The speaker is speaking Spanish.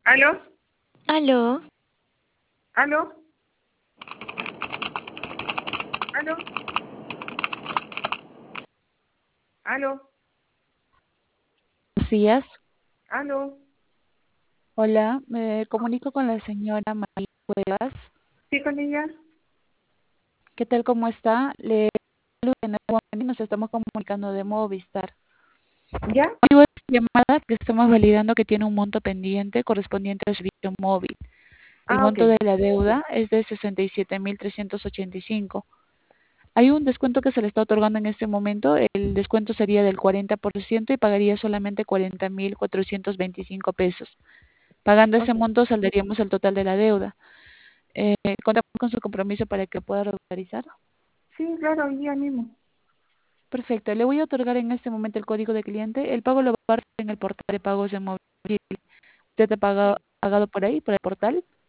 ¿Aló? Aló, ¿Aló? ¿Aló? ¿Aló? Buenos días. ¿Aló? Hola, me comunico con la señora María Cuevas. ¿Sí con ella? ¿Qué tal? ¿Cómo está? Le saludo de nuevo y nos estamos comunicando de Movistar. ¿Ya? Motivo de esta llamada que estamos validando que tiene un monto pendiente correspondiente al servicio móvil. El Ah, ok. monto de la deuda es de 67.385. Hay un descuento que se le está otorgando en este momento. El descuento sería del 40% y pagaría solamente 40.425 pesos. Pagando ese Ok. monto saldaríamos el total de la deuda. Contamos con su compromiso para que pueda regularizar. Sí, claro, hoy día mismo. Perfecto. Le voy a otorgar en este momento el código de cliente. El pago lo va a hacer en el portal de pagos de móvil. ¿Usted ha Sí. pagado por ahí, por el portal?